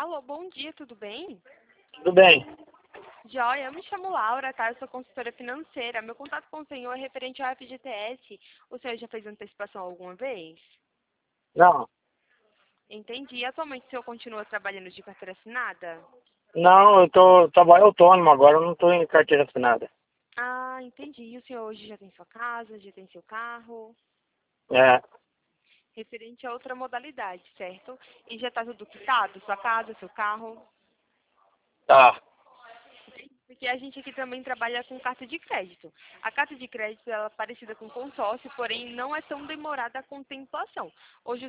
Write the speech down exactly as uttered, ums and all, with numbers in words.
Alô, bom dia, tudo bem? Tudo bem. Joia, eu me chamo Laura, tá? Eu sou consultora financeira. Meu contato com o senhor é referente ao F G T S. O senhor já fez antecipação alguma vez? Não, Entendi. Atualmente o senhor continua trabalhando de carteira assinada? não, eu tô trabalho autônomo agora, eu não estou em carteira assinada. Ah, entendi. E o senhor hoje já tem sua casa, já tem seu carro? É, Referente a outra modalidade, certo? E já está tudo quitado? Sua casa, seu carro? tá. Porque a gente aqui também trabalha com carta de crédito. A carta de crédito ela é parecida com consórcio, porém não é tão demorada a contemplação. Hoje